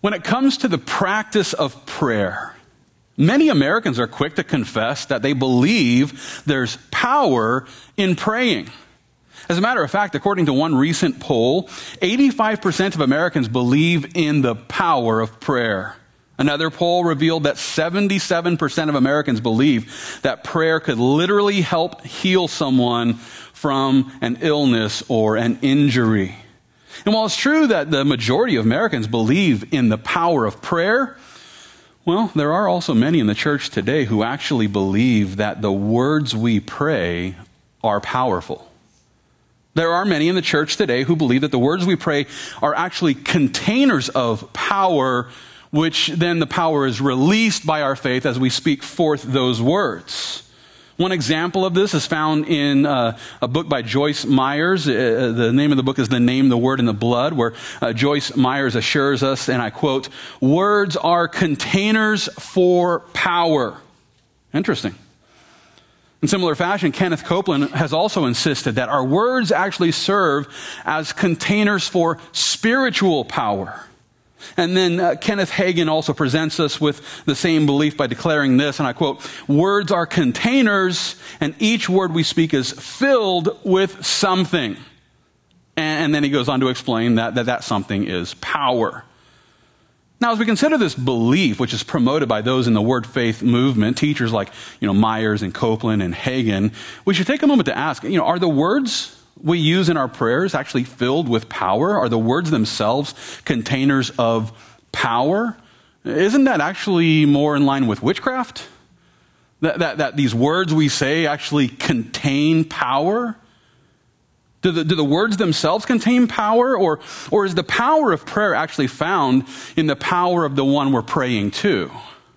When it comes to the practice of prayer, many Americans are quick to confess that they believe there's power in praying. As a matter of fact, according to one recent poll, 85% of Americans believe in the power of prayer. Another poll revealed that 77% of Americans believe that prayer could literally help heal someone from an illness or an injury. And while it's true that the majority of Americans believe in the power of prayer, well, there are also many in the church today who actually believe that the words we pray are powerful. There are many in the church today who believe that the words we pray are actually containers of power, which then the power is released by our faith as we speak forth those words. One example of this is found in a book by Joyce Myers. The name of the book is The Name, the Word, and the Blood, where Joyce Myers assures us, and I quote, "Words are containers for power." Interesting. In similar fashion, Kenneth Copeland has also insisted that our words actually serve as containers for spiritual power. And then Kenneth Hagin also presents us with the same belief by declaring this, and I quote, "Words are containers, and each word we speak is filled with something." And then he goes on to explain that something is power. Now, as we consider this belief, which is promoted by those in the Word Faith movement, teachers like Myers and Copeland and Hagin, we should take a moment to ask, are the words we use in our prayers actually filled with power? Are the words themselves containers of power? Isn't that actually more in line with witchcraft? That these words we say actually contain power? Do the words themselves contain power? Or is the power of prayer actually found in the power of the one we're praying to?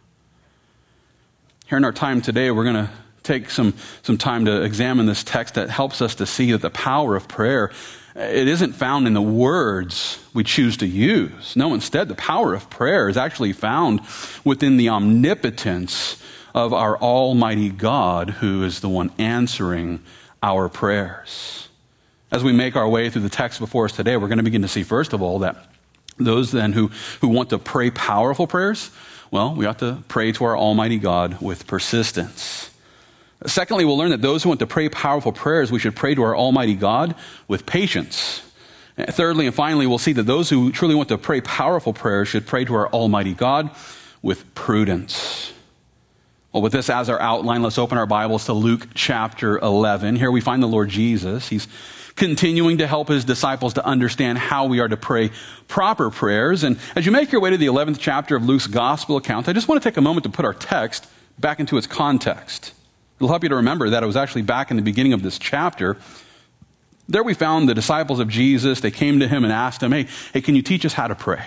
Here in our time today, we're going to take some time to examine this text that helps us to see that the power of prayer, it isn't found in the words we choose to use. No, instead, the power of prayer is actually found within the omnipotence of our Almighty God, who is the one answering our prayers. As we make our way through the text before us today, we're going to begin to see, first of all, that those then who want to pray powerful prayers, well, we ought to pray to our Almighty God with persistence. Secondly, we'll learn that those who want to pray powerful prayers, we should pray to our Almighty God with patience. Thirdly and finally, we'll see that those who truly want to pray powerful prayers should pray to our Almighty God with prudence. Well, with this as our outline, let's open our Bibles to Luke chapter 11. Here we find the Lord Jesus. He's continuing to help his disciples to understand how we are to pray proper prayers. And as you make your way to the 11th chapter of Luke's gospel account, I just want to take a moment to put our text back into its context. It'll help you to remember that it was actually back in the beginning of this chapter. There we found the disciples of Jesus. They came to him and asked him, hey, can you teach us how to pray?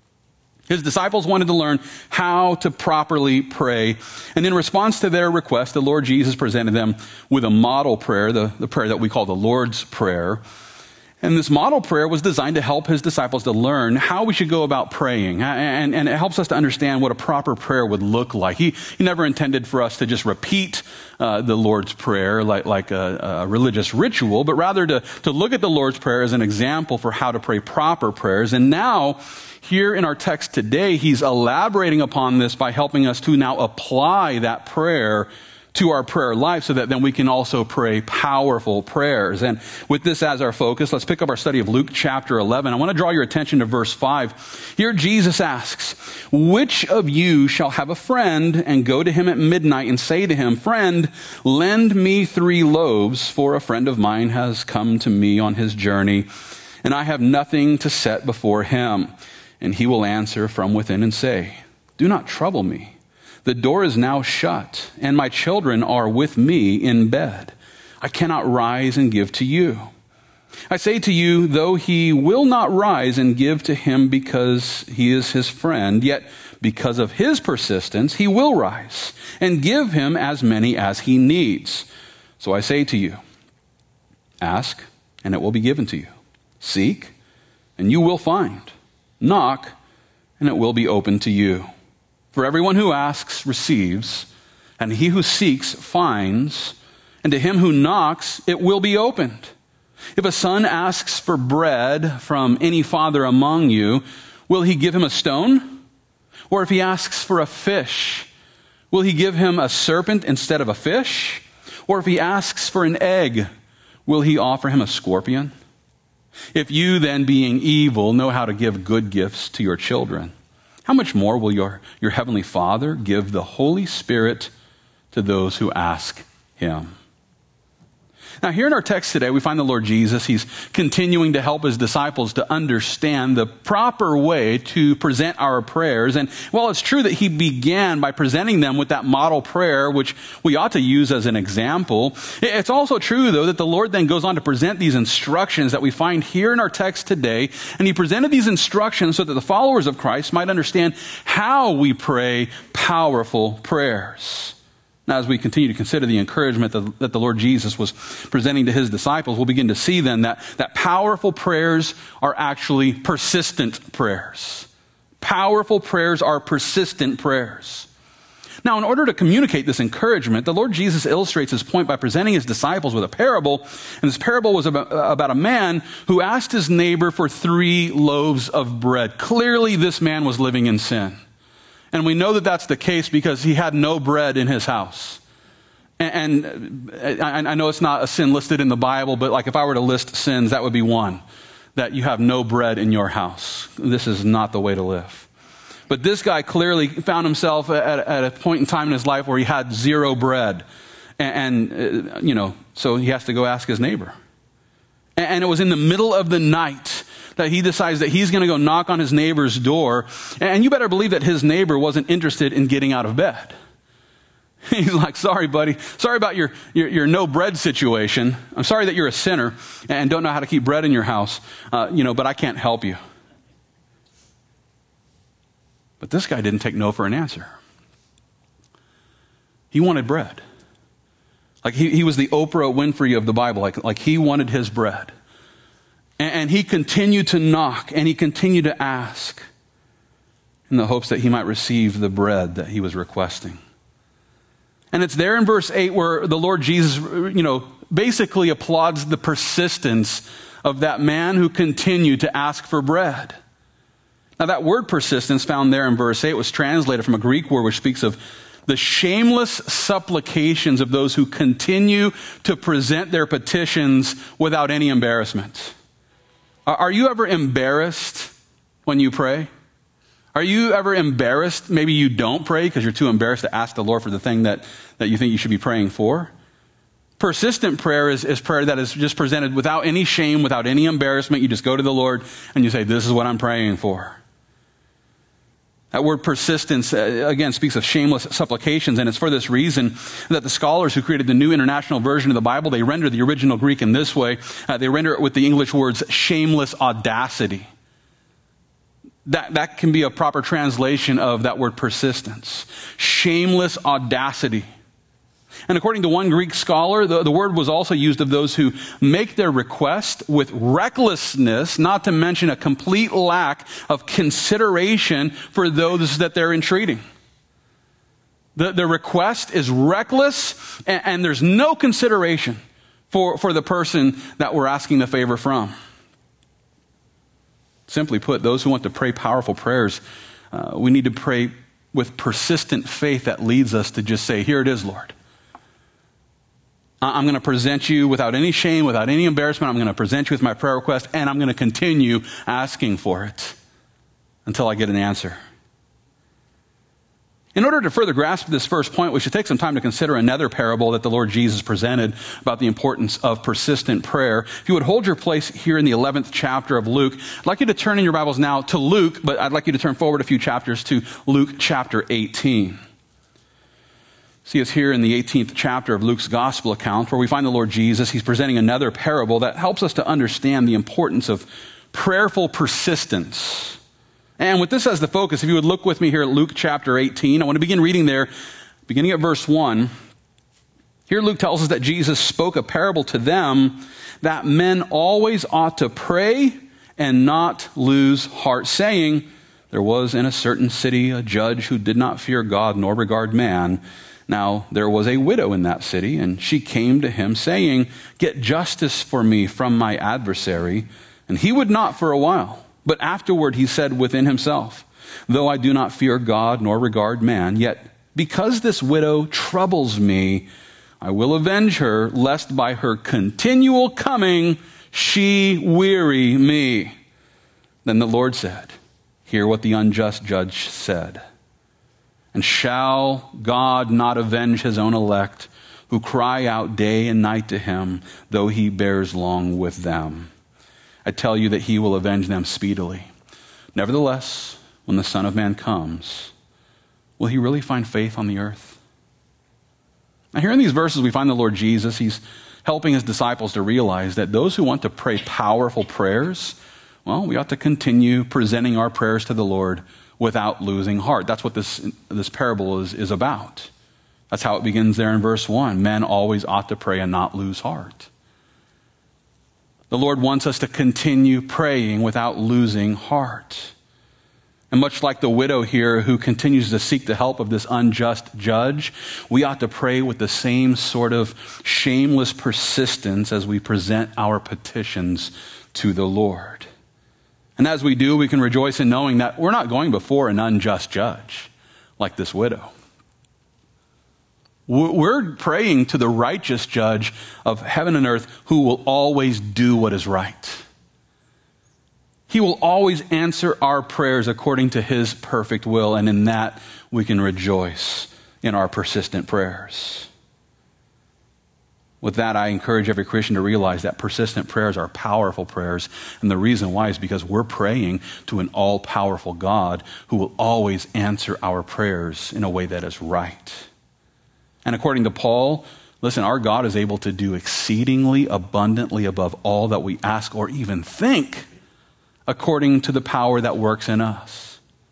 His disciples wanted to learn how to properly pray. And in response to their request, the Lord Jesus presented them with a model prayer, the prayer that we call the Lord's Prayer. And this model prayer was designed to help his disciples to learn how we should go about praying. And it helps us to understand what a proper prayer would look like. He never intended for us to just repeat the Lord's Prayer like a religious ritual, but rather to look at the Lord's Prayer as an example for how to pray proper prayers. And now, here in our text today, he's elaborating upon this by helping us to now apply that prayer to our prayer life so that then we can also pray powerful prayers. And with this as our focus, let's pick up our study of Luke chapter 11. I want to draw your attention to verse 5. Here Jesus asks, "Which of you shall have a friend and go to him at midnight and say to him, 'Friend, lend me 3 loaves, for a friend of mine has come to me on his journey, and I have nothing to set before him?' And he will answer from within and say, 'Do not trouble me. The door is now shut, and my children are with me in bed. I cannot rise and give to you.' I say to you, though he will not rise and give to him because he is his friend, yet because of his persistence, he will rise and give him as many as he needs. So I say to you, ask, and it will be given to you. Seek, and you will find. Knock, and it will be opened to you. For everyone who asks receives, and he who seeks finds, and to him who knocks it will be opened. If a son asks for bread from any father among you, will he give him a stone? Or if he asks for a fish, will he give him a serpent instead of a fish? Or if he asks for an egg, will he offer him a scorpion? If you then, being evil, know how to give good gifts to your children, how much more will your heavenly Father give the Holy Spirit to those who ask him? Now, here in our text today, we find the Lord Jesus. He's continuing to help his disciples to understand the proper way to present our prayers. And while it's true that he began by presenting them with that model prayer, which we ought to use as an example, it's also true, though, that the Lord then goes on to present these instructions that we find here in our text today. And he presented these instructions so that the followers of Christ might understand how we pray powerful prayers. Now, as we continue to consider the encouragement that the Lord Jesus was presenting to his disciples, we'll begin to see then that powerful prayers are actually persistent prayers. Powerful prayers are persistent prayers. Now, in order to communicate this encouragement, the Lord Jesus illustrates his point by presenting his disciples with a parable. And this parable was about a man who asked his neighbor for 3 loaves of bread. Clearly, this man was living in sin. And we know that that's the case because he had no bread in his house. And I know it's not a sin listed in the Bible, but like if I were to list sins, that would be one, that you have no bread in your house. This is not the way to live. But this guy clearly found himself at a point in time in his life where he had 0 bread. So he has to go ask his neighbor. And it was in the middle of the night that he decides that he's going to go knock on his neighbor's door. And you better believe that his neighbor wasn't interested in getting out of bed. He's like, sorry, buddy. Sorry about your no bread situation. I'm sorry that you're a sinner and don't know how to keep bread in your house. But I can't help you. But this guy didn't take no for an answer. He wanted bread. Like he was the Oprah Winfrey of the Bible. Like he wanted his bread. And he continued to knock and he continued to ask in the hopes that he might receive the bread that he was requesting. And it's there in verse 8 where the Lord Jesus, basically applauds the persistence of that man who continued to ask for bread. Now that word persistence found there in verse 8 was translated from a Greek word which speaks of the shameless supplications of those who continue to present their petitions without any embarrassment. Are you ever embarrassed when you pray? Are you ever embarrassed? Maybe you don't pray because you're too embarrassed to ask the Lord for the thing that you think you should be praying for. Persistent prayer is prayer that is just presented without any shame, without any embarrassment. You just go to the Lord and you say, this is what I'm praying for. That word persistence, again, speaks of shameless supplications, and it's for this reason that the scholars who created the New International Version of the Bible, they render the original Greek in this way. They render it with the English words, shameless audacity. That can be a proper translation of that word persistence. Shameless audacity. And according to one Greek scholar, the word was also used of those who make their request with recklessness, not to mention a complete lack of consideration for those that they're entreating. The request is reckless and there's no consideration for the person that we're asking the favor from. Simply put, those who want to pray powerful prayers, we need to pray with persistent faith that leads us to just say, here it is, Lord. I'm going to present you without any shame, without any embarrassment. I'm going to present you with my prayer request, and I'm going to continue asking for it until I get an answer. In order to further grasp this first point, we should take some time to consider another parable that the Lord Jesus presented about the importance of persistent prayer. If you would hold your place here in the 11th chapter of Luke, I'd like you to turn in your Bibles now to Luke, but I'd like you to turn forward a few chapters to Luke chapter 18. See us here in the 18th chapter of Luke's gospel account where we find the Lord Jesus. He's presenting another parable that helps us to understand the importance of prayerful persistence. And with this as the focus, if you would look with me here at Luke chapter 18, I want to begin reading there, beginning at verse 1. Here Luke tells us that Jesus spoke a parable to them that men always ought to pray and not lose heart, saying, there was in a certain city a judge who did not fear God nor regard man. Now there was a widow in that city, and she came to him saying, get justice for me from my adversary. And he would not for a while. But afterward he said within himself, though I do not fear God nor regard man, yet because this widow troubles me, I will avenge her, lest by her continual coming she weary me. Then the Lord said, hear what the unjust judge said. And shall God not avenge his own elect, who cry out day and night to him, though he bears long with them? I tell you that he will avenge them speedily. Nevertheless, when the Son of Man comes, will he really find faith on the earth? Now here in these verses we find the Lord Jesus. He's helping his disciples to realize that those who want to pray powerful prayers, well, we ought to continue presenting our prayers to the Lord without losing heart. That's what this parable is about. That's how it begins there in verse 1. Men always ought to pray and not lose heart. The Lord wants us to continue praying without losing heart. And much like the widow here who continues to seek the help of this unjust judge, we ought to pray with the same sort of shameless persistence as we present our petitions to the Lord. And as we do, we can rejoice in knowing that we're not going before an unjust judge like this widow. We're praying to the righteous judge of heaven and earth who will always do what is right. He will always answer our prayers according to his perfect will, and in that we can rejoice in our persistent prayers. With that, I encourage every Christian to realize that persistent prayers are powerful prayers. And the reason why is because we're praying to an all-powerful God who will always answer our prayers in a way that is right. And according to Paul, listen, our God is able to do exceedingly abundantly above all that we ask or even think, according to the power that works in us.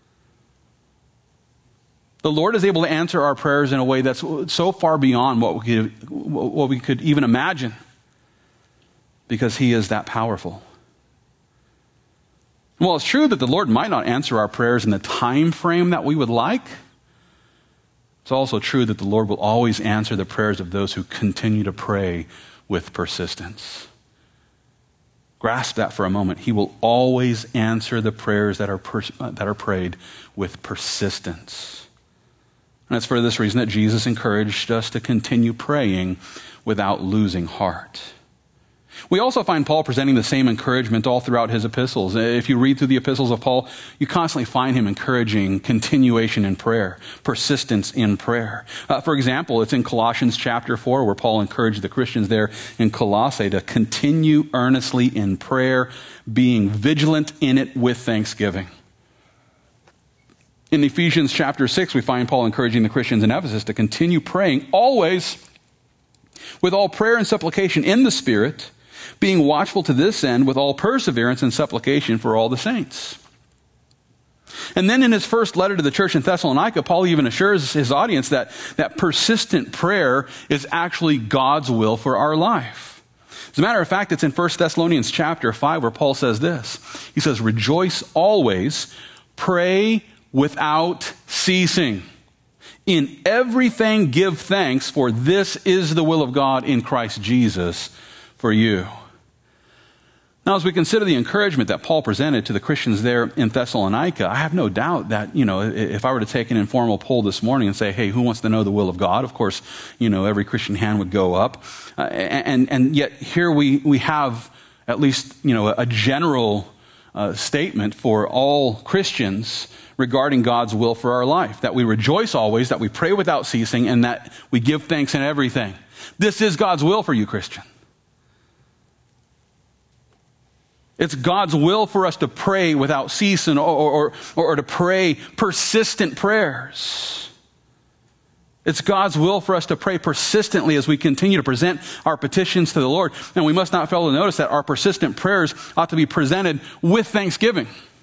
The Lord is able to answer our prayers in a way that's so far beyond what we could even imagine, because he is that powerful. Well, it's true that the Lord might not answer our prayers in the time frame that we would like. It's also true that the Lord will always answer the prayers of those who continue to pray with persistence. Grasp that for a moment. He will always answer the prayers that are prayed with persistence. And it's for this reason that Jesus encouraged us to continue praying without losing heart. We also find Paul presenting the same encouragement all throughout his epistles. If you read through the epistles of Paul, you constantly find him encouraging continuation in prayer, persistence in prayer. For example, it's in Colossians chapter 4 where Paul encouraged the Christians there in Colossae to continue earnestly in prayer, being vigilant in it with thanksgiving. In Ephesians chapter 6, we find Paul encouraging the Christians in Ephesus to continue praying always with all prayer and supplication in the Spirit, being watchful to this end with all perseverance and supplication for all the saints. And then in his first letter to the church in Thessalonica, Paul even assures his audience that persistent prayer is actually God's will for our life. As a matter of fact, it's in 1 Thessalonians chapter 5 where Paul says this. He says, rejoice always, pray without ceasing. In everything give thanks, for this is the will of God in Christ Jesus for you. Now, as we consider the encouragement that Paul presented to the Christians there in Thessalonica, I have no doubt that, if I were to take an informal poll this morning and say, hey, who wants to know the will of God? Of course, every Christian hand would go up. And yet here we have at least, a general statement for all Christians regarding God's will for our life, that we rejoice always, that we pray without ceasing, and that we give thanks in everything. This is God's will for you, Christian. It's God's will for us to pray without ceasing or to pray persistent prayers. It's God's will for us to pray persistently as we continue to present our petitions to the Lord. And we must not fail to notice that our persistent prayers ought to be presented with thanksgiving.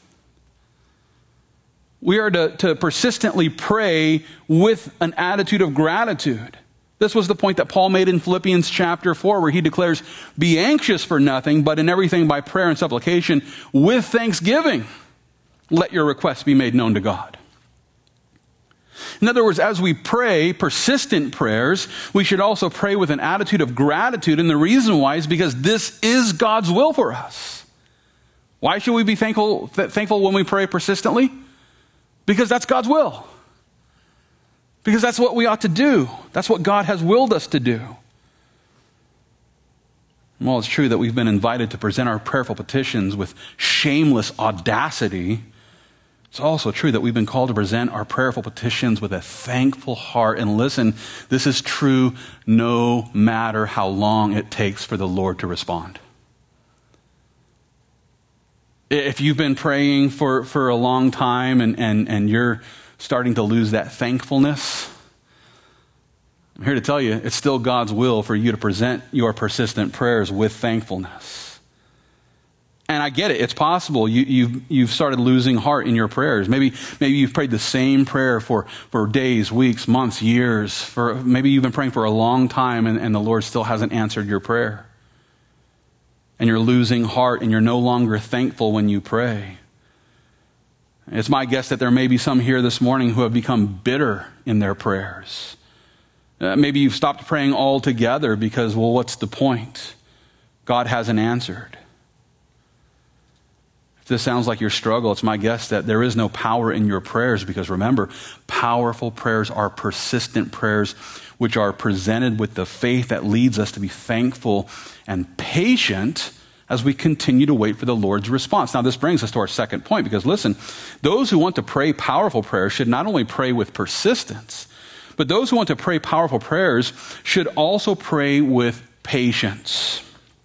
We are to persistently pray with an attitude of gratitude. This was the point that Paul made in Philippians chapter 4, where he declares, be anxious for nothing, but in everything by prayer and supplication with thanksgiving, let your requests be made known to God. In other words, as we pray persistent prayers, we should also pray with an attitude of gratitude. And the reason why is because this is God's will for us. Why should we be thankful when we pray persistently? Because that's God's will. Because that's what we ought to do. That's what God has willed us to do. And while it's true that we've been invited to present our prayerful petitions with shameless audacity, it's also true that we've been called to present our prayerful petitions with a thankful heart. And listen, this is true no matter how long it takes for the Lord to respond. If you've been praying for a long time and you're starting to lose that thankfulness, I'm here to tell you, it's still God's will for you to present your persistent prayers with thankfulness. And I get it. It's possible you've started losing heart in your prayers. Maybe you've prayed the same prayer for days, weeks, months, years. Maybe you've been praying for a long time and the Lord still hasn't answered your prayer. And you're losing heart and you're no longer thankful when you pray. It's my guess that there may be some here this morning who have become bitter in their prayers. Maybe you've stopped praying altogether because, well, what's the point? God hasn't answered. If this sounds like your struggle, it's my guess that there is no power in your prayers because remember, powerful prayers are persistent prayers which are presented with the faith that leads us to be thankful and patient as we continue to wait for the Lord's response. Now, this brings us to our second point because listen, those who want to pray powerful prayers should not only pray with persistence, but those who want to pray powerful prayers should also pray with patience.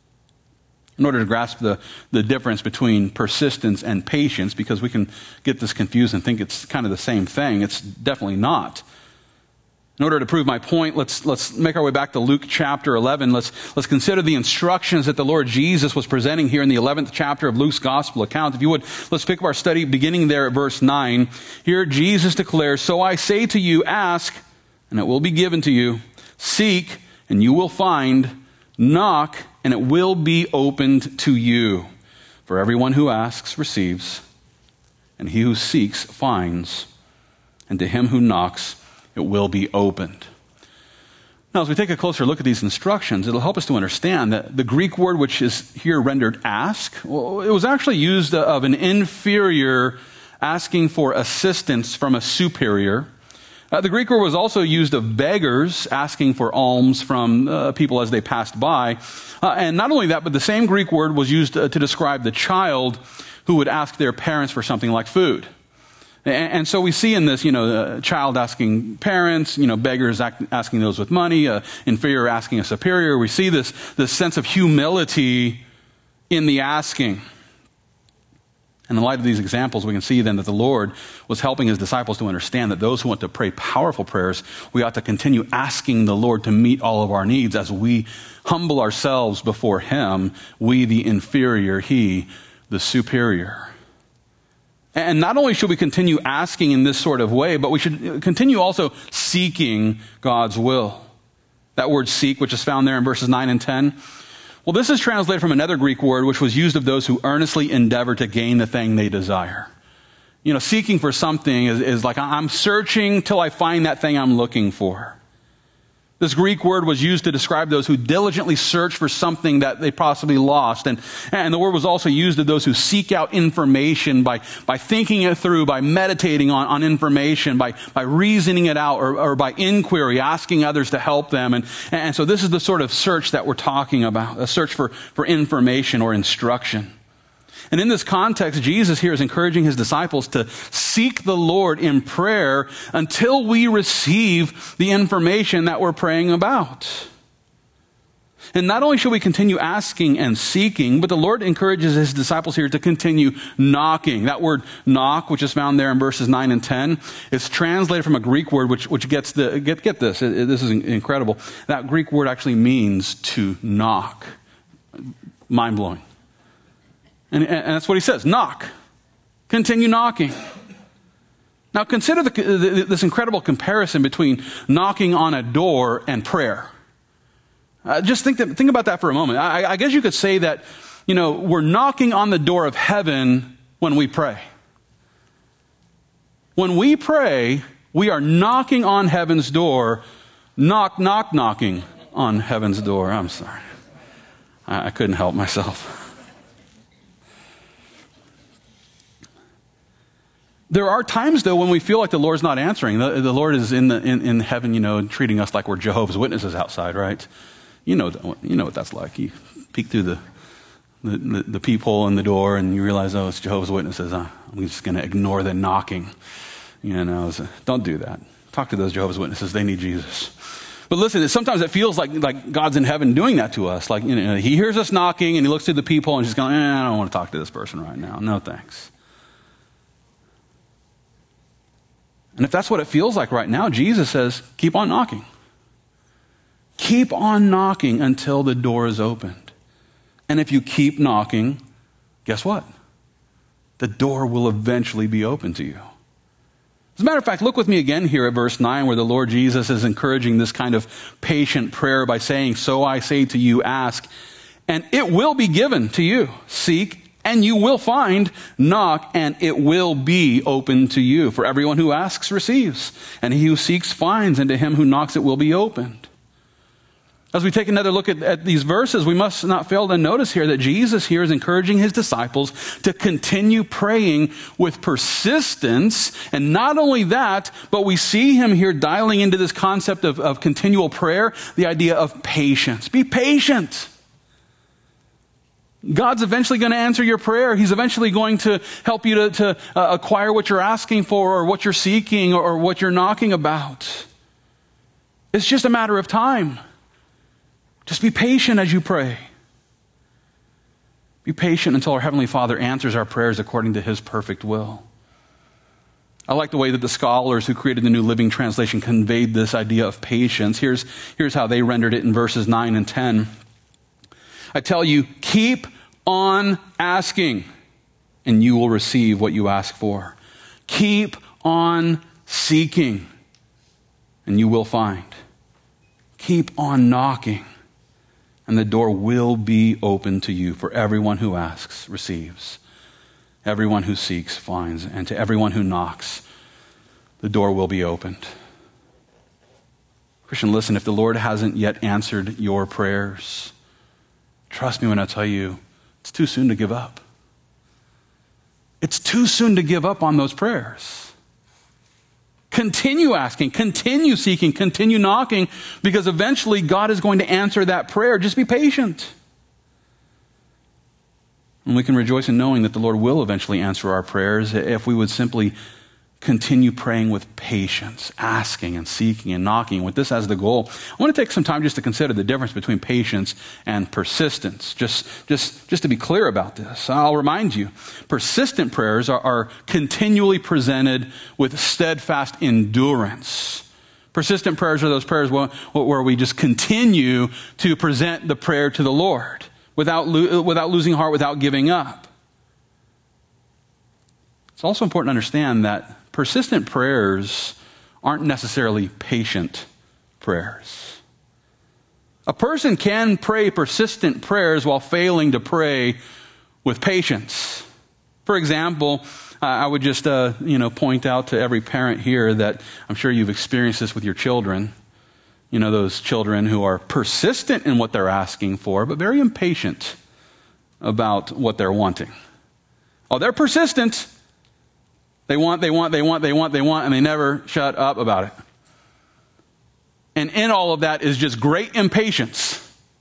In order to grasp the difference between persistence and patience, because we can get this confused and think it's kind of the same thing, it's definitely not. In order to prove my point, let's make our way back to Luke chapter 11. Let's consider the instructions that the Lord Jesus was presenting here in the 11th chapter of Luke's gospel account. If you would, let's pick up our study beginning there at verse 9. Here Jesus declares, "So I say to you, ask, and it will be given to you. Seek, and you will find. Knock, and it will be opened to you. For everyone who asks receives, and he who seeks finds, and to him who knocks it will be opened." Now, as we take a closer look at these instructions, it'll help us to understand that the Greek word which is here rendered ask, well, it was actually used of an inferior asking for assistance from a superior. The Greek word was also used of beggars asking for alms from people as they passed by. And not only that, but the same Greek word was used to describe the child who would ask their parents for something like food. And so we see in this, a child asking parents, beggars asking those with money, inferior asking a superior. We see this sense of humility in the asking. And in light of these examples, we can see then that the Lord was helping his disciples to understand that those who want to pray powerful prayers, we ought to continue asking the Lord to meet all of our needs as we humble ourselves before him, we the inferior, he the superior. And not only should we continue asking in this sort of way, but we should continue also seeking God's will. That word seek, which is found there in verses 9 and 10, well, this is translated from another Greek word which was used of those who earnestly endeavor to gain the thing they desire. Seeking for something is like I'm searching till I find that thing I'm looking for. This Greek word was used to describe those who diligently search for something that they possibly lost. And the word was also used of those who seek out information by thinking it through, by meditating on information, by reasoning it out, or by inquiry, asking others to help them. And so this is the sort of search that we're talking about, a search for information or instruction. And in this context, Jesus here is encouraging his disciples to seek the Lord in prayer until we receive the information that we're praying about. And not only should we continue asking and seeking, but the Lord encourages his disciples here to continue knocking. That word knock, which is found there in verses 9 and 10, is translated from a Greek word which gets get this. This is incredible. That Greek word actually means to knock. Mind-blowing. And that's what he says, knock. Continue knocking. Now consider this incredible comparison between knocking on a door and prayer. Just think about that for a moment. I guess you could say that, we're knocking on the door of heaven when we pray. When we pray, we are knocking on heaven's door, knocking on heaven's door. I'm sorry. I couldn't help myself. There are times, though, when we feel like the Lord's not answering. The Lord is in heaven, treating us like we're Jehovah's Witnesses outside, right? You know what that's like. You peek through the peephole in the door and you realize, oh, it's Jehovah's Witnesses. I'm just going to ignore the knocking. Don't do that. Talk to those Jehovah's Witnesses. They need Jesus. But listen, sometimes it feels like God's in heaven doing that to us. Like, he hears us knocking and he looks through the peephole and he's going, I don't want to talk to this person right now. No, thanks. And if that's what it feels like right now, Jesus says, keep on knocking. Keep on knocking until the door is opened. And if you keep knocking, guess what? The door will eventually be open to you. As a matter of fact, look with me again here at verse 9 where the Lord Jesus is encouraging this kind of patient prayer by saying, so I say to you, ask, and it will be given to you. Seek, and you will find. Knock, and it will be open to you. For everyone who asks receives, and he who seeks finds, and to him who knocks it will be opened. As we take another look at these verses, we must not fail to notice here that Jesus here is encouraging his disciples to continue praying with persistence. And not only that, but we see him here dialing into this concept of continual prayer, the idea of patience. Be patient. God's eventually going to answer your prayer. He's eventually going to help you to acquire what you're asking for or what you're seeking or what you're knocking about. It's just a matter of time. Just be patient as you pray. Be patient until our Heavenly Father answers our prayers according to his perfect will. I like the way that the scholars who created the New Living Translation conveyed this idea of patience. Here's how they rendered it in verses 9 and 10. I tell you, keep on asking, and you will receive what you ask for. Keep on seeking, and you will find. Keep on knocking, and the door will be open to you. For everyone who asks receives. Everyone who seeks finds. And to everyone who knocks, the door will be opened. Christian, listen, if the Lord hasn't yet answered your prayers, trust me when I tell you, it's too soon to give up. It's too soon to give up on those prayers. Continue asking, continue seeking, continue knocking, because eventually God is going to answer that prayer. Just be patient. And we can rejoice in knowing that the Lord will eventually answer our prayers if we would simply continue praying with patience, asking and seeking and knocking with this as the goal. I want to take some time just to consider the difference between patience and persistence, just to be clear about this. I'll remind you, persistent prayers are continually presented with steadfast endurance. Persistent prayers are those prayers where we just continue to present the prayer to the Lord without losing heart, without giving up. It's also important to understand that persistent prayers aren't necessarily patient prayers. A person can pray persistent prayers while failing to pray with patience. For example, I would just point out to every parent here that I'm sure you've experienced this with your children. You know, those children who are persistent in what they're asking for, but very impatient about what they're wanting. Oh, they're persistent. They want, and they never shut up about it. And in all of that is just great impatience.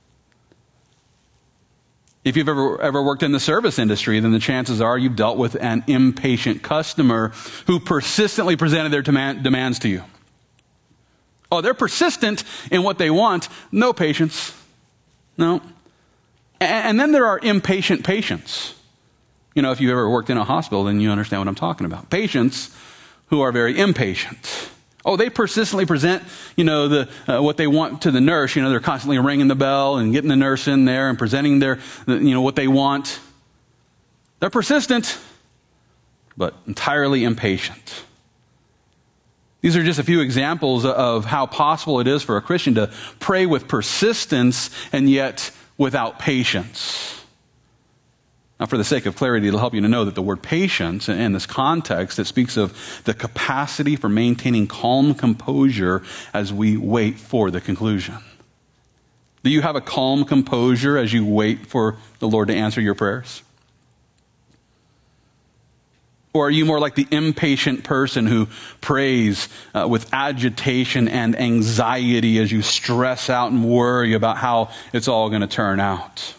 If you've ever worked in the service industry, then the chances are you've dealt with an impatient customer who persistently presented their demands to you. Oh, they're persistent in what they want. No patience. No. And then there are impatient patients. You know, if you've ever worked in a hospital, then you understand what I'm talking about. Patients who are very impatient. Oh, they persistently present, what they want to the nurse. They're constantly ringing the bell and getting the nurse in there and presenting what they want. They're persistent, but entirely impatient. These are just a few examples of how possible it is for a Christian to pray with persistence and yet without patience. Now, for the sake of clarity, it'll help you to know that the word patience, in this context, it speaks of the capacity for maintaining calm composure as we wait for the conclusion. Do you have a calm composure as you wait for the Lord to answer your prayers? Or are you more like the impatient person who prays with agitation and anxiety as you stress out and worry about how it's all going to turn out?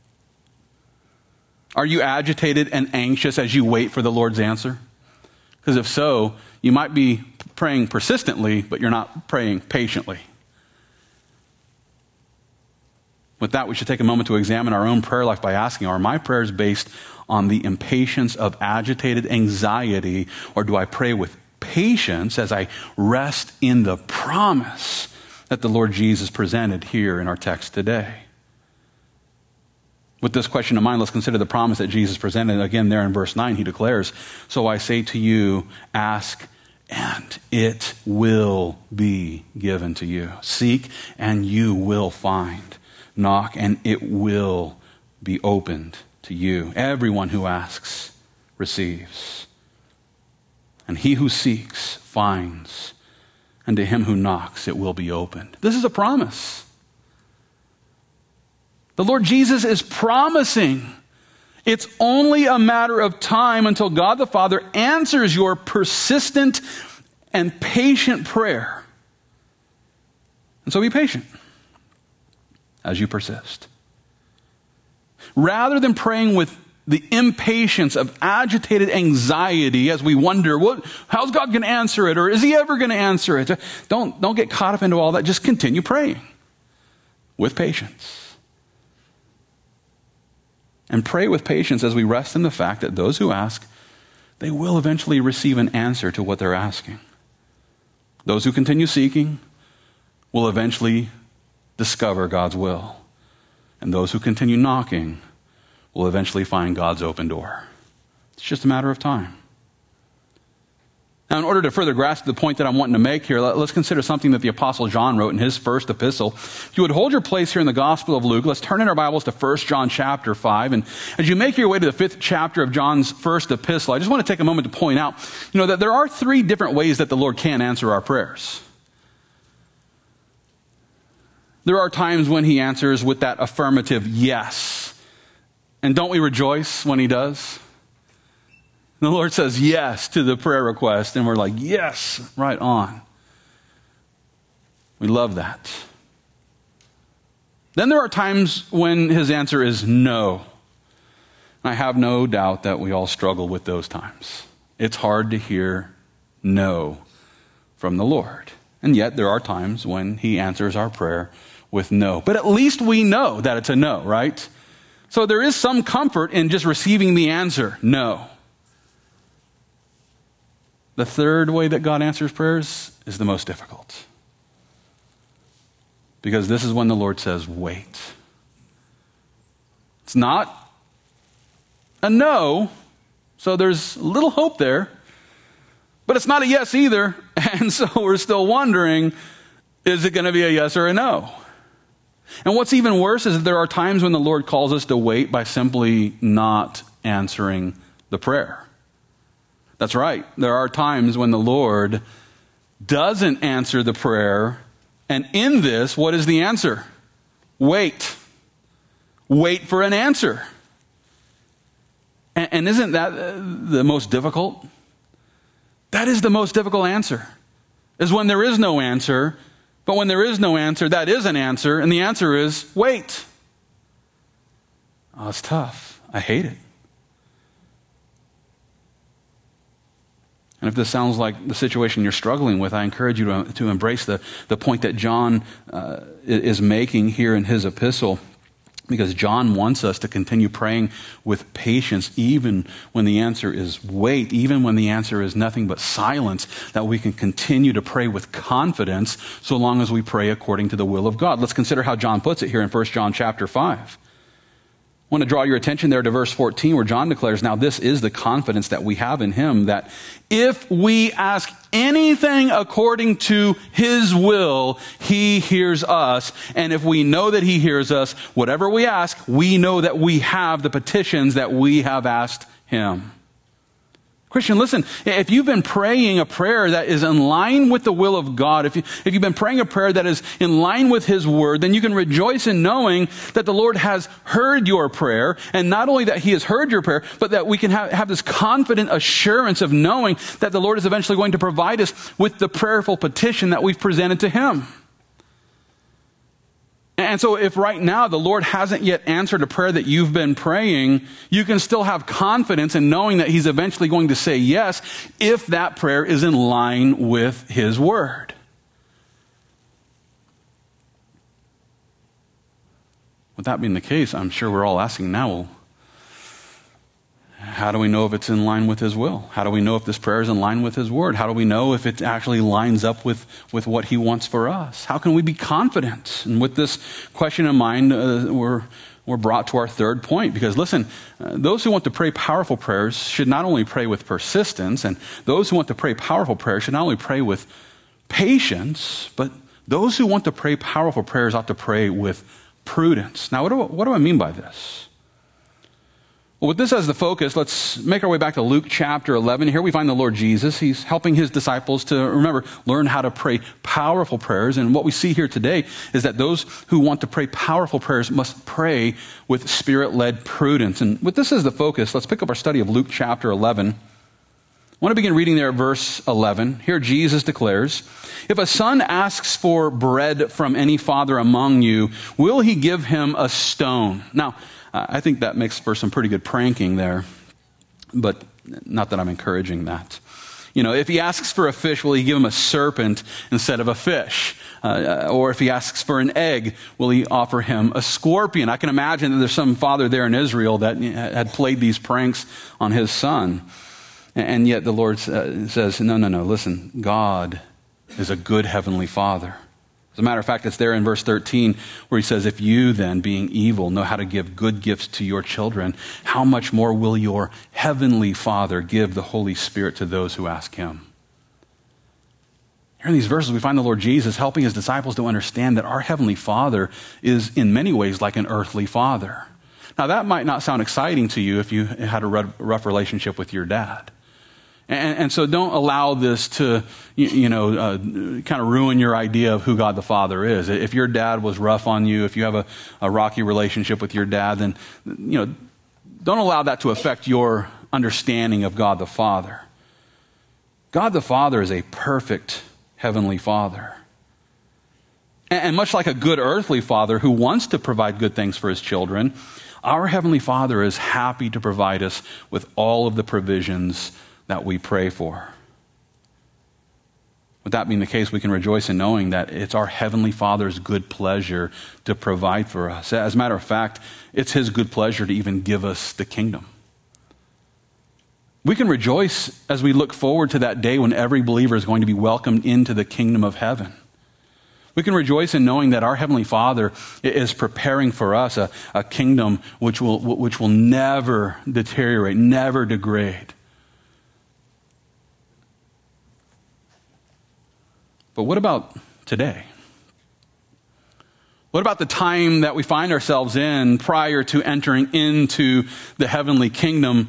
Are you agitated and anxious as you wait for the Lord's answer? Because if so, you might be praying persistently, but you're not praying patiently. With that, we should take a moment to examine our own prayer life by asking, are my prayers based on the impatience of agitated anxiety, or do I pray with patience as I rest in the promise that the Lord Jesus presented here in our text today? With this question in mind, let's consider the promise that Jesus presented. Again, there in verse 9, he declares, "So I say to you, ask, and it will be given to you. Seek, and you will find. Knock, and it will be opened to you. Everyone who asks receives, and he who seeks finds, and to him who knocks it will be opened." This is a promise. The Lord Jesus is promising it's only a matter of time until God the Father answers your persistent and patient prayer. And so be patient as you persist. Rather than praying with the impatience of agitated anxiety as we wonder, how's God going to answer it? Or is he ever going to answer it? Don't get caught up into all that. Just continue praying with patience. And pray with patience as we rest in the fact that those who ask, they will eventually receive an answer to what they're asking. Those who continue seeking will eventually discover God's will. And those who continue knocking will eventually find God's open door. It's just a matter of time. Now, in order to further grasp the point that I'm wanting to make here, let's consider something that the Apostle John wrote in his first epistle. If you would hold your place here in the Gospel of Luke, let's turn in our Bibles to 1 John chapter 5. And as you make your way to the 5th chapter of John's first epistle, I just want to take a moment to point out, that there are 3 different ways that the Lord can answer our prayers. There are times when he answers with that affirmative yes. And don't we rejoice when he does? The Lord says yes to the prayer request, and we're like, yes, right on. We love that. Then there are times when his answer is no. I have no doubt that we all struggle with those times. It's hard to hear no from the Lord. And yet there are times when he answers our prayer with no. But at least we know that it's a no, right? So there is some comfort in just receiving the answer, no. The third way that God answers prayers is the most difficult. Because this is when the Lord says, wait. It's not a no, so there's little hope there. But it's not a yes either, and so we're still wondering, is it going to be a yes or a no? And what's even worse is that there are times when the Lord calls us to wait by simply not answering the prayer. That's right. There are times when the Lord doesn't answer the prayer. And in this, what is the answer? Wait. Wait for an answer. And isn't that the most difficult? That is the most difficult answer. Is when there is no answer. But when there is no answer, that is an answer. And the answer is wait. Oh, it's tough. I hate it. And if this sounds like the situation you're struggling with, I encourage you to embrace the point that John is making here in his epistle, because John wants us to continue praying with patience even when the answer is wait, even when the answer is nothing but silence, that we can continue to pray with confidence so long as we pray according to the will of God. Let's consider how John puts it here in 1 John chapter 5. I want to draw your attention there to verse 14 where John declares, now this is the confidence that we have in him, that if we ask anything according to his will, he hears us. And if we know that he hears us, whatever we ask, we know that we have the petitions that we have asked him. Of Christian, listen, if you've been praying a prayer that is in line with the will of God, if you've been praying a prayer that is in line with His Word, then you can rejoice in knowing that the Lord has heard your prayer, and not only that He has heard your prayer, but that we can have this confident assurance of knowing that the Lord is eventually going to provide us with the prayerful petition that we've presented to Him. And so if right now the Lord hasn't yet answered a prayer that you've been praying, you can still have confidence in knowing that He's eventually going to say yes if that prayer is in line with His Word. With that being the case, I'm sure we're all asking now, well, how do we know if it's in line with His will? How do we know if this prayer is in line with His Word? How do we know if it actually lines up with what He wants for us? How can we be confident? And with this question in mind, we're brought to our third point. Because listen, those who want to pray powerful prayers should not only pray with persistence, and those who want to pray powerful prayers should not only pray with patience, but those who want to pray powerful prayers ought to pray with prudence. Now, what do I mean by this? Well, with this as the focus, let's make our way back to Luke chapter 11. Here we find the Lord Jesus. He's helping His disciples to, remember, learn how to pray powerful prayers. And what we see here today is that those who want to pray powerful prayers must pray with Spirit-led prudence. And with this as the focus, let's pick up our study of Luke chapter 11. I want to begin reading there at verse 11. Here Jesus declares, "If a son asks for bread from any father among you, will he give him a stone?" Now, I think that makes for some pretty good pranking there, but not that I'm encouraging that. You know, if he asks for a fish, will he give him a serpent instead of a fish? Or if he asks for an egg, will he offer him a scorpion? I can imagine that there's some father there in Israel that had played these pranks on his son. And yet the Lord says, no, listen, God is a good heavenly Father. As a matter of fact, it's there in verse 13 where He says, "If you then, being evil, know how to give good gifts to your children, how much more will your heavenly Father give the Holy Spirit to those who ask Him?" Here in these verses, we find the Lord Jesus helping His disciples to understand that our heavenly Father is in many ways like an earthly father. Now, that might not sound exciting to you if you had a rough relationship with your dad. And so don't allow this to, kind of ruin your idea of who God the Father is. If your dad was rough on you, if you have a rocky relationship with your dad, then, don't allow that to affect your understanding of God the Father. God the Father is a perfect heavenly Father. And much like a good earthly father who wants to provide good things for his children, our heavenly Father is happy to provide us with all of the provisions that we pray for. With that being the case, we can rejoice in knowing that it's our heavenly Father's good pleasure to provide for us. As a matter of fact, it's His good pleasure to even give us the kingdom. We can rejoice as we look forward to that day when every believer is going to be welcomed into the kingdom of heaven. We can rejoice in knowing that our heavenly Father is preparing for us a kingdom which will never deteriorate, never degrade. But what about today? What about the time that we find ourselves in prior to entering into the heavenly kingdom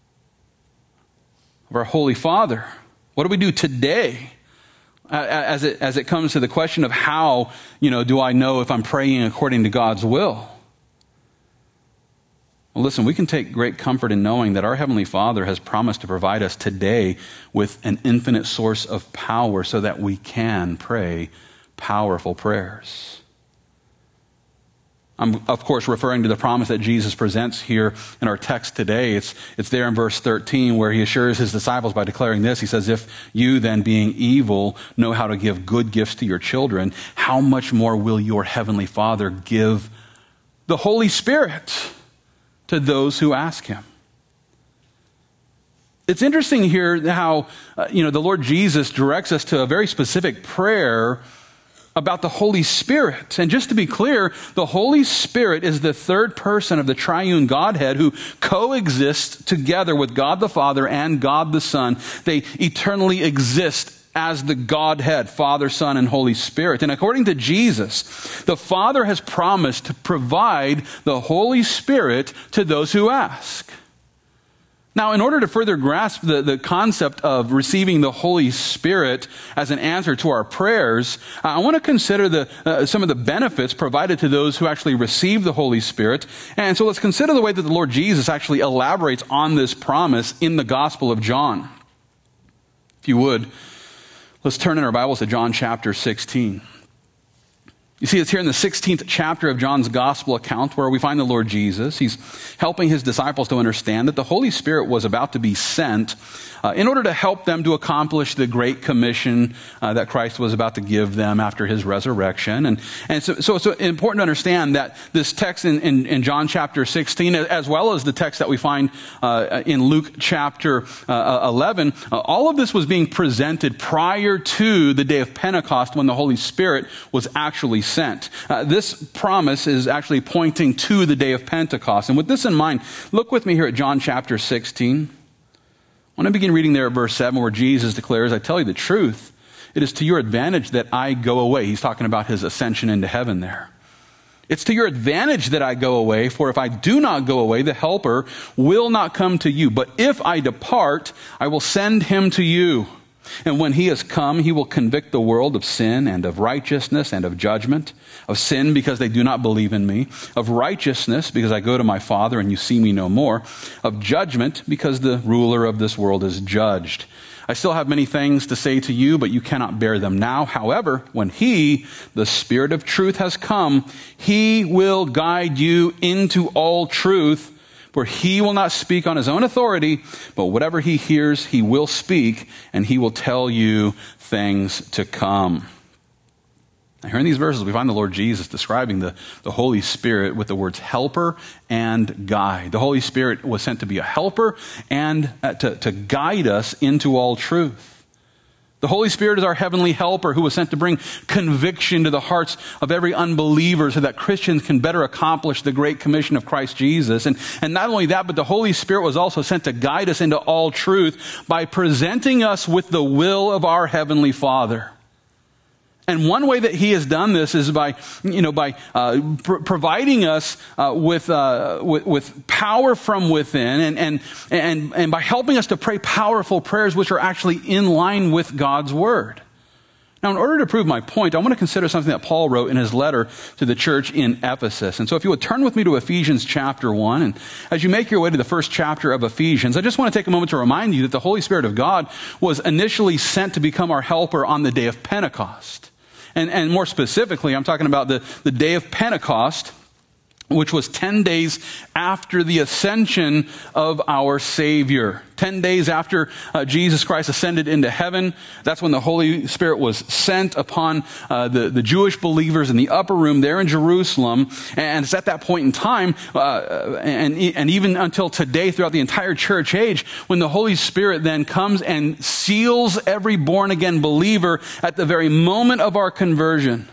of our Holy Father? What do we do today as it comes to the question of how, do I know if I'm praying according to God's will? Well, listen, we can take great comfort in knowing that our Heavenly Father has promised to provide us today with an infinite source of power so that we can pray powerful prayers. I'm, of course, referring to the promise that Jesus presents here in our text today. It's there in verse 13 where He assures His disciples by declaring this. He says, "If you then, being evil, know how to give good gifts to your children, how much more will your Heavenly Father give the Holy Spirit to those who ask Him?" It's interesting here how, the Lord Jesus directs us to a very specific prayer about the Holy Spirit. And just to be clear, the Holy Spirit is the third person of the triune Godhead who coexists together with God the Father and God the Son. They eternally exist as the Godhead, Father, Son, and Holy Spirit. And according to Jesus, the Father has promised to provide the Holy Spirit to those who ask. Now, in order to further grasp the concept of receiving the Holy Spirit as an answer to our prayers, I want to consider some of the benefits provided to those who actually receive the Holy Spirit. And so let's consider the way that the Lord Jesus actually elaborates on this promise in the Gospel of John. If you would, let's turn in our Bibles to John chapter 16. You see, it's here in the 16th chapter of John's gospel account where we find the Lord Jesus. He's helping his disciples to understand that the Holy Spirit was about to be sent in order to help them to accomplish the great commission that Christ was about to give them after his resurrection. And so it's important to understand that this text in John chapter 16, as well as the text that we find in Luke chapter 11, all of this was being presented prior to the day of Pentecost when the Holy Spirit was actually sent. This promise is actually pointing to the day of Pentecost. And with this in mind, look with me here at John chapter 16. I want to begin reading there at verse 7 where Jesus declares, I tell you the truth, it is to your advantage that I go away. He's talking about his ascension into heaven there. It's to your advantage that I go away, for if I do not go away, the Helper will not come to you. But if I depart, I will send him to you. And when he has come, he will convict the world of sin and of righteousness and of judgment. Of sin, because they do not believe in me. Of righteousness, because I go to my Father and you see me no more. Of judgment, because the ruler of this world is judged. I still have many things to say to you, but you cannot bear them now. However, when he, the Spirit of truth, has come, he will guide you into all truth. For he will not speak on his own authority, but whatever he hears, he will speak, and he will tell you things to come. Now, here in these verses, we find the Lord Jesus describing the Holy Spirit with the words helper and guide. The Holy Spirit was sent to be a helper and to guide us into all truth. The Holy Spirit is our heavenly helper who was sent to bring conviction to the hearts of every unbeliever so that Christians can better accomplish the great commission of Christ Jesus. And not only that, but the Holy Spirit was also sent to guide us into all truth by presenting us with the will of our Heavenly Father. And one way that he has done this is by providing us with power from within and by helping us to pray powerful prayers which are actually in line with God's word. Now, in order to prove my point, I want to consider something that Paul wrote in his letter to the church in Ephesus. And so if you would turn with me to Ephesians chapter 1, and as you make your way to the first chapter of Ephesians, I just want to take a moment to remind you that the Holy Spirit of God was initially sent to become our helper on the day of Pentecost. And more specifically, I'm talking about the day of Pentecost, which was 10 days after the ascension of our Savior. 10 days after Jesus Christ ascended into heaven, that's when the Holy Spirit was sent upon the Jewish believers in the upper room there in Jerusalem. And it's at that point in time, and even until today throughout the entire church age, when the Holy Spirit then comes and seals every born-again believer at the very moment of our conversion.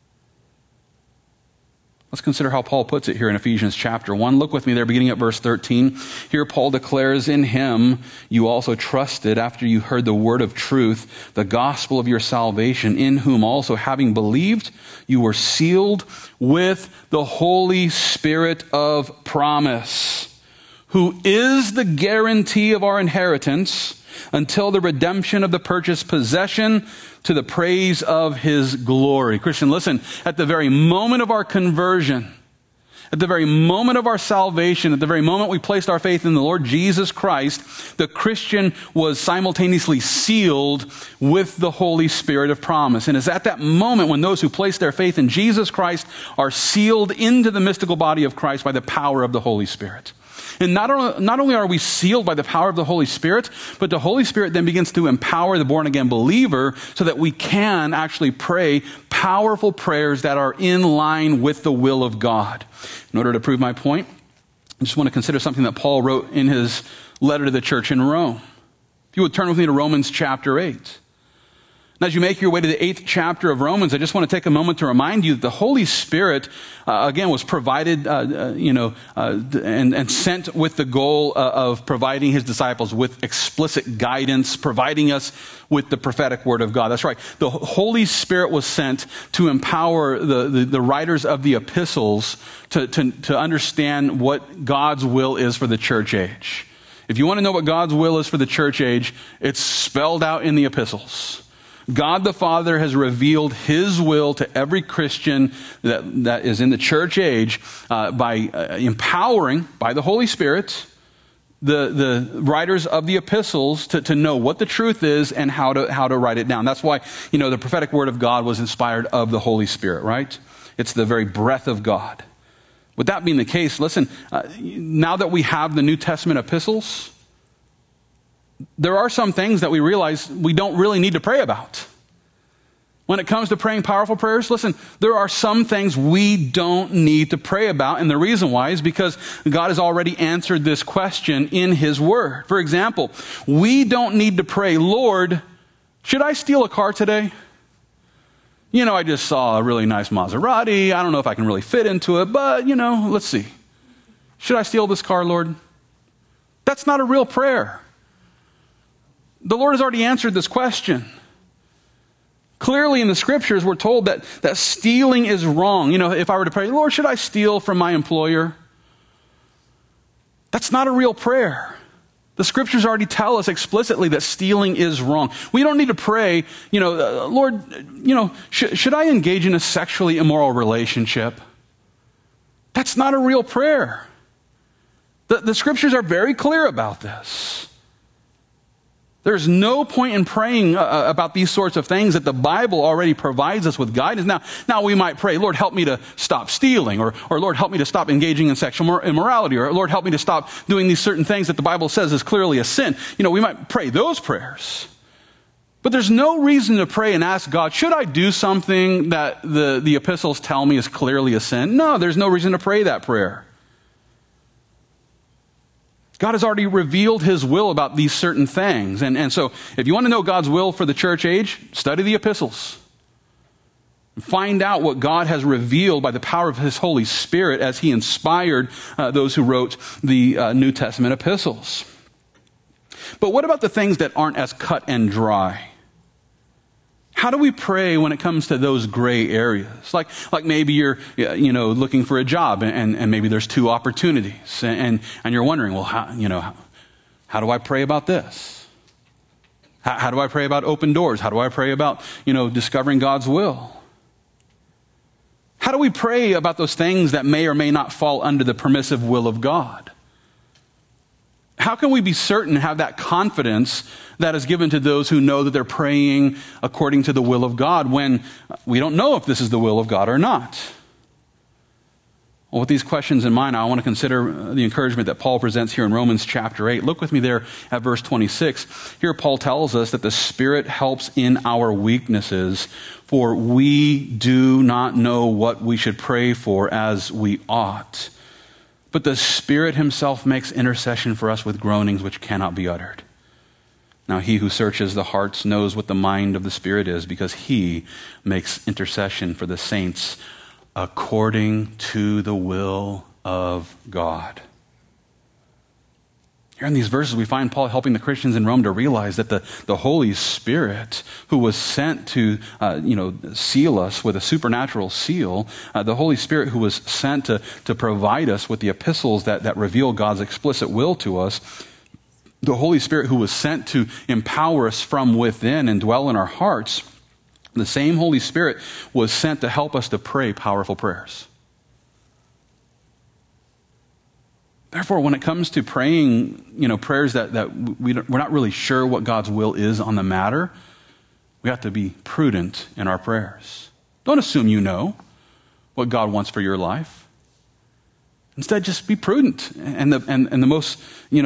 Let's consider how Paul puts it here in Ephesians chapter 1. Look with me there, beginning at verse 13. Here Paul declares, in him you also trusted after you heard the word of truth, the gospel of your salvation, in whom also having believed, you were sealed with the Holy Spirit of promise, who is the guarantee of our inheritance until the redemption of the purchased possession to the praise of his glory. Christian, listen, at the very moment of our conversion, at the very moment of our salvation, at the very moment we placed our faith in the Lord Jesus Christ, the Christian was simultaneously sealed with the Holy Spirit of promise. And it's at that moment when those who place their faith in Jesus Christ are sealed into the mystical body of Christ by the power of the Holy Spirit. And not only are we sealed by the power of the Holy Spirit, but the Holy Spirit then begins to empower the born-again believer so that we can actually pray powerful prayers that are in line with the will of God. In order to prove my point, I just want to consider something that Paul wrote in his letter to the church in Rome. If you would turn with me to Romans chapter 8. And as you make your way to the 8th chapter of Romans, I just want to take a moment to remind you that the Holy Spirit, again, was provided, and sent with the goal of providing his disciples with explicit guidance, providing us with the prophetic word of God. That's right. The Holy Spirit was sent to empower the writers of the epistles to understand what God's will is for the church age. If you want to know what God's will is for the church age, it's spelled out in the epistles. God the Father has revealed his will to every Christian that is in the church age by empowering, by the Holy Spirit, the writers of the epistles to know what the truth is and how to write it down. That's why, the prophetic word of God was inspired of the Holy Spirit, right? It's the very breath of God. With that being the case, listen, now that we have the New Testament epistles, there are some things that we realize we don't really need to pray about. When it comes to praying powerful prayers, listen, there are some things we don't need to pray about. And the reason why is because God has already answered this question in his word. For example, we don't need to pray, Lord, should I steal a car today? I just saw a really nice Maserati. I don't know if I can really fit into it, but, let's see. Should I steal this car, Lord? That's not a real prayer. The Lord has already answered this question. Clearly in the scriptures, we're told that stealing is wrong. If I were to pray, Lord, should I steal from my employer? That's not a real prayer. The scriptures already tell us explicitly that stealing is wrong. We don't need to pray, Lord, should I engage in a sexually immoral relationship? That's not a real prayer. The scriptures are very clear about this. There's no point in praying about these sorts of things that the Bible already provides us with guidance. Now we might pray, Lord, help me to stop stealing, or Lord, help me to stop engaging in sexual immorality, or Lord, help me to stop doing these certain things that the Bible says is clearly a sin. We might pray those prayers. But there's no reason to pray and ask God, should I do something that the epistles tell me is clearly a sin? No, there's no reason to pray that prayer. God has already revealed his will about these certain things. And so if you want to know God's will for the church age, study the epistles. Find out what God has revealed by the power of his Holy Spirit as he inspired those who wrote the New Testament epistles. But what about the things that aren't as cut and dry? How do we pray when it comes to those gray areas? Like maybe you're, looking for a job and maybe there's two opportunities and you're wondering, well, how do I pray about this? How do I pray about open doors? How do I pray about, discovering God's will? How do we pray about those things that may or may not fall under the permissive will of God? How can we be certain, have that confidence that is given to those who know that they're praying according to the will of God when we don't know if this is the will of God or not? Well, with these questions in mind, I want to consider the encouragement that Paul presents here in Romans chapter 8. Look with me there at verse 26. Here Paul tells us that the Spirit helps in our weaknesses, for we do not know what we should pray for as we ought. But the Spirit himself makes intercession for us with groanings which cannot be uttered. Now he who searches the hearts knows what the mind of the Spirit is, because he makes intercession for the saints according to the will of God. Here in these verses, we find Paul helping the Christians in Rome to realize that the Holy Spirit, who was sent to, seal us with a supernatural seal, the Holy Spirit who was sent to provide us with the epistles that reveal God's explicit will to us, the Holy Spirit who was sent to empower us from within and dwell in our hearts, the same Holy Spirit was sent to help us to pray powerful prayers. Therefore, when it comes to praying, prayers that we're not really sure what God's will is on the matter, we have to be prudent in our prayers. Don't assume you know what God wants for your life. Instead, just be prudent. And the most,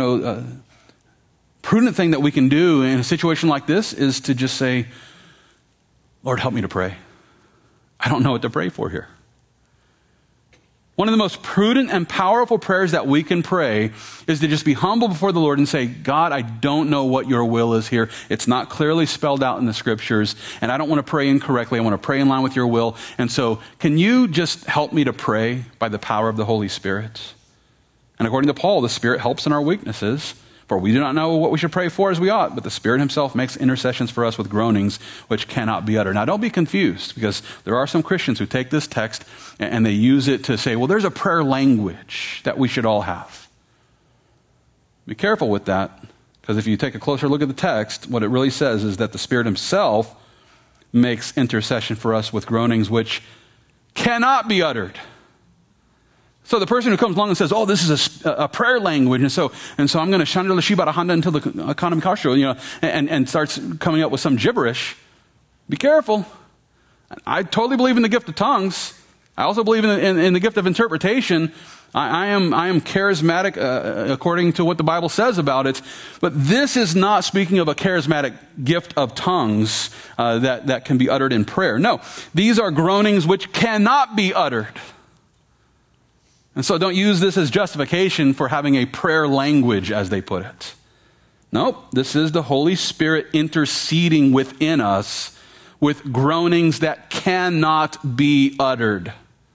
prudent thing that we can do in a situation like this is to just say, Lord, help me to pray. I don't know what to pray for here. One of the most prudent and powerful prayers that we can pray is to just be humble before the Lord and say, God, I don't know what your will is here. It's not clearly spelled out in the scriptures, and I don't want to pray incorrectly. I want to pray in line with your will. And so can you just help me to pray by the power of the Holy Spirit? And according to Paul, the Spirit helps in our weaknesses. For we do not know what we should pray for as we ought, but the Spirit himself makes intercessions for us with groanings which cannot be uttered. Now don't be confused, because there are some Christians who take this text and they use it to say, well, there's a prayer language that we should all have. Be careful with that, because if you take a closer look at the text, what it really says is that the Spirit himself makes intercession for us with groanings which cannot be uttered. So the person who comes along and says, oh, this is a prayer language, and so I'm going to shandala shibara handa until the economy kasho, and starts coming up with some gibberish. Be careful. I totally believe in the gift of tongues. I also believe in the gift of interpretation. I am charismatic according to what the Bible says about it. But this is not speaking of a charismatic gift of tongues that can be uttered in prayer. No, these are groanings which cannot be uttered. And so don't use this as justification for having a prayer language, as they put it. Nope, this is the Holy Spirit interceding within us with groanings that cannot be uttered.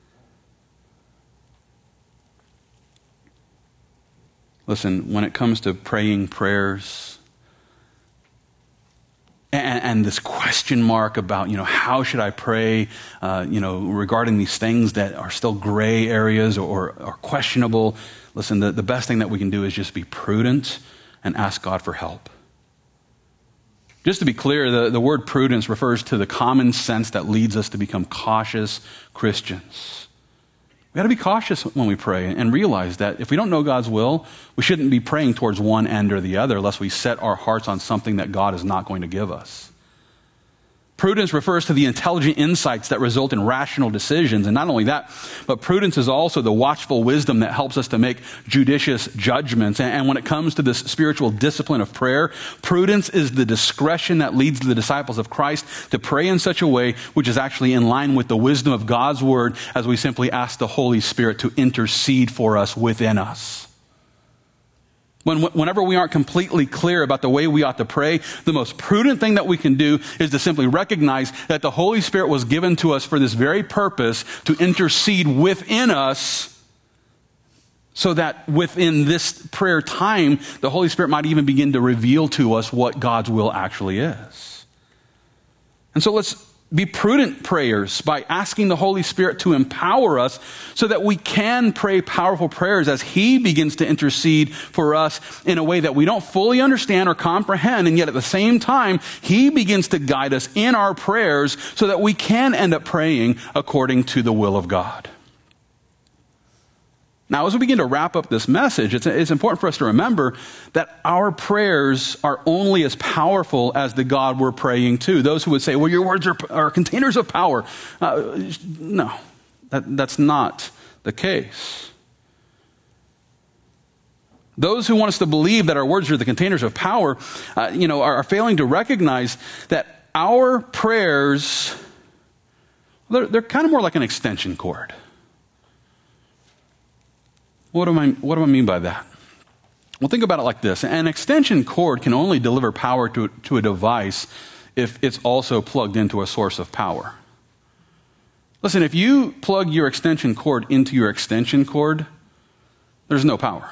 Listen, when it comes to praying prayers and this question mark about, how should I pray, regarding these things that are still gray areas or questionable, listen, the best thing that we can do is just be prudent and ask God for help. Just to be clear, the word prudence refers to the common sense that leads us to become cautious Christians. We got to be cautious when we pray and realize that if we don't know God's will, we shouldn't be praying towards one end or the other unless we set our hearts on something that God is not going to give us. Prudence refers to the intelligent insights that result in rational decisions. And not only that, but prudence is also the watchful wisdom that helps us to make judicious judgments. And when it comes to this spiritual discipline of prayer, prudence is the discretion that leads the disciples of Christ to pray in such a way which is actually in line with the wisdom of God's word as we simply ask the Holy Spirit to intercede for us within us. Whenever we aren't completely clear about the way we ought to pray, the most prudent thing that we can do is to simply recognize that the Holy Spirit was given to us for this very purpose, to intercede within us, so that within this prayer time, the Holy Spirit might even begin to reveal to us what God's will actually is. And so let's be prudent prayers by asking the Holy Spirit to empower us so that we can pray powerful prayers as He begins to intercede for us in a way that we don't fully understand or comprehend, and yet at the same time, He begins to guide us in our prayers so that we can end up praying according to the will of God. Now, as we begin to wrap up this message, it's important for us to remember that our prayers are only as powerful as the God we're praying to. Those who would say, well, your words are containers of power. No, that's not the case. Those who want us to believe that our words are the containers of power, are failing to recognize that our prayers, they're kind of more like an extension cord. What do I mean by that? Well, think about it like this. An extension cord can only deliver power to a device if it's also plugged into a source of power. Listen, if you plug your extension cord into your extension cord, there's no power.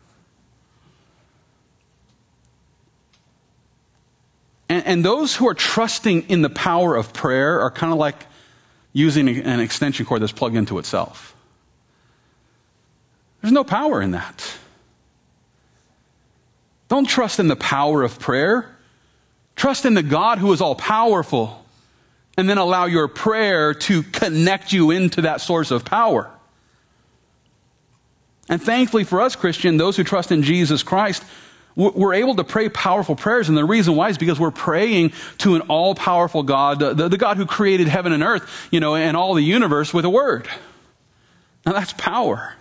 And those who are trusting in the power of prayer are kind of like using an extension cord that's plugged into itself. There's no power in that. Don't trust in the power of prayer. Trust in the God who is all powerful, and then allow your prayer to connect you into that source of power. And thankfully for us, Christian, those who trust in Jesus Christ, we're able to pray powerful prayers. And the reason why is because we're praying to an all-powerful God, the God who created heaven and earth, and all the universe with a word. Now that's power.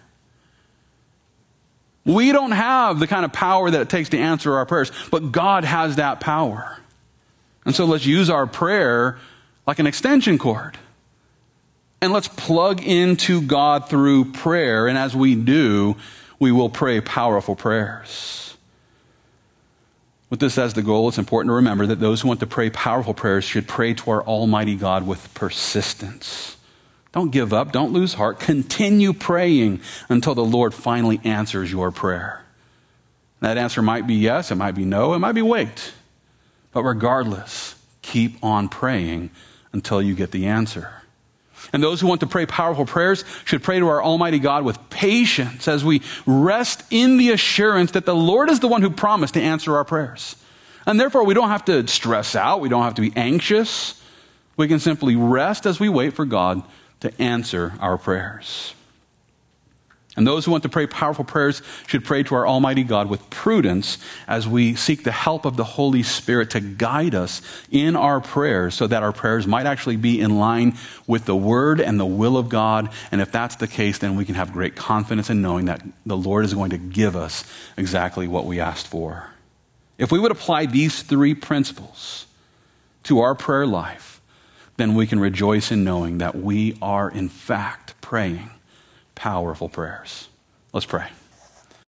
We don't have the kind of power that it takes to answer our prayers, but God has that power. And so let's use our prayer like an extension cord. And let's plug into God through prayer. And as we do, we will pray powerful prayers. With this as the goal, it's important to remember that those who want to pray powerful prayers should pray to our Almighty God with persistence. Don't give up. Don't lose heart. Continue praying until the Lord finally answers your prayer. That answer might be yes, it might be no, it might be wait. But regardless, keep on praying until you get the answer. And those who want to pray powerful prayers should pray to our Almighty God with patience as we rest in the assurance that the Lord is the one who promised to answer our prayers. And therefore, we don't have to stress out. We don't have to be anxious. We can simply rest as we wait for God to answer our prayers. And those who want to pray powerful prayers should pray to our Almighty God with prudence as we seek the help of the Holy Spirit to guide us in our prayers so that our prayers might actually be in line with the Word and the will of God. And if that's the case, then we can have great confidence in knowing that the Lord is going to give us exactly what we asked for. If we would apply these three principles to our prayer life, then we can rejoice in knowing that we are in fact praying powerful prayers. Let's pray.